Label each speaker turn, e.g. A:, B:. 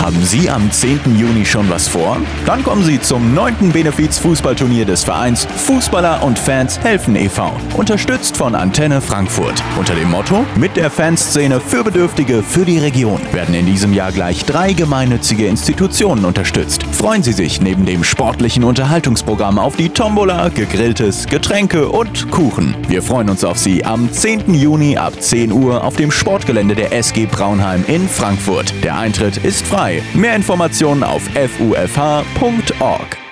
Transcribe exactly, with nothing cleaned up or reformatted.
A: Haben Sie am zehnten Juni schon was vor? Dann kommen Sie zum neunten Benefiz-Fußballturnier des Vereins Fußballer und Fans helfen e V, unterstützt von Antenne Frankfurt. Unter dem Motto „Mit der Fanszene für Bedürftige für die Region“ werden in diesem Jahr gleich drei gemeinnützige Institutionen unterstützt. Freuen Sie sich neben dem sportlichen Unterhaltungsprogramm auf die Tombola, Gegrilltes, Getränke und Kuchen. Wir freuen uns auf Sie am zehnten Juni ab zehn Uhr auf dem Sportgelände der S G Braunheim in Frankfurt. Der Eintritt ist frei. Mehr Informationen auf f u f h punkt org.